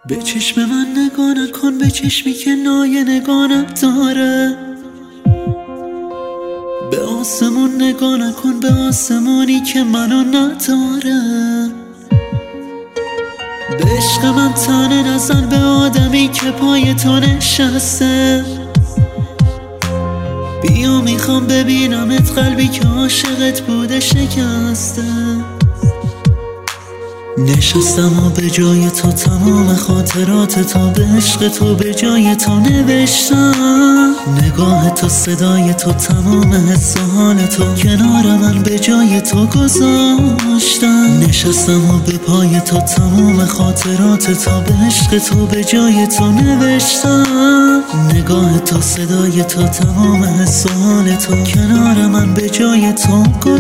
به چشم من نگاه نکن، به چشمی که نایه نگاه داره. به آسمون نگاه نکن، به آسمونی که منو نداره. به عشق من تنه نزن، به آدمی که پای تو نشسته. بیا میخوام ببینمت، قلبی که عاشقت بوده شکسته. نشستم و به جای تو تمام خاطرات تو، به عشق تو به جای تو نوشتم. نگاه تو، صدای تو، تمام حس و حال تو کنار من به جای تو گذاشتم. نشستم و به پای تو تمام خاطرات تو، به عشق تو به جای تو نوشتم. نگاه تو، صدای تو، تمام حس و حال تو کنار من به جای تو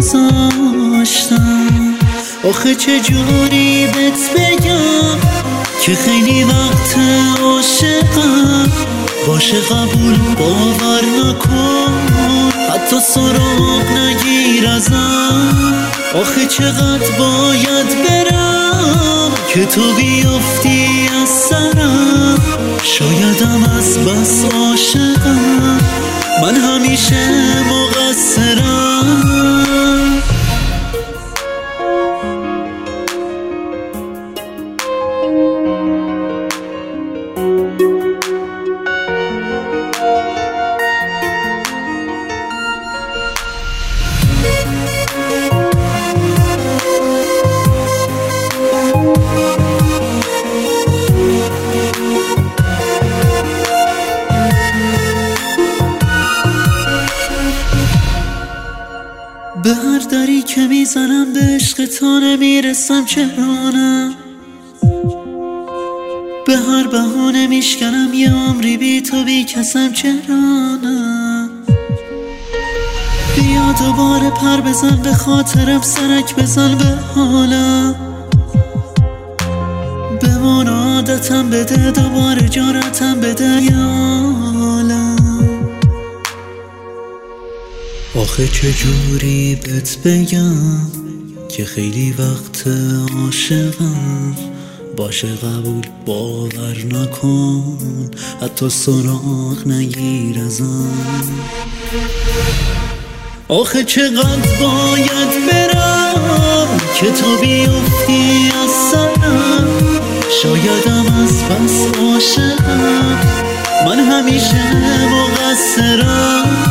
گذاشتم. آخه چجوری بهت بگم که خیلی وقت عاشقم. باشه قبول، باور نکن، حتی سراغ نگیر ازم. آخه چقدر باید برم که تو بیفتی از سرم. شایدم از بس عاشقم، من همیشه مقصرم. به هر دری که میزنم به عشق تو نمیرسم، چرا نه؟ به هر بهونه میشکنم یه عمری بی تو بی کسم، چرا نه؟ بیا دوباره پر بزن به خاطرم، سرک بزن به حالم. بمون عادتم بده، دوباره جارتم بده یه عالم. آخه چجوری بهت بگم که خیلی وقت عاشقم. باشه قبول، باور نکن، حتی سراغ نگیر ازم. آخه چقدر باید برم که تو بیفتی از سرم. شایدم از بس عاشقم، من همیشه مقصرم.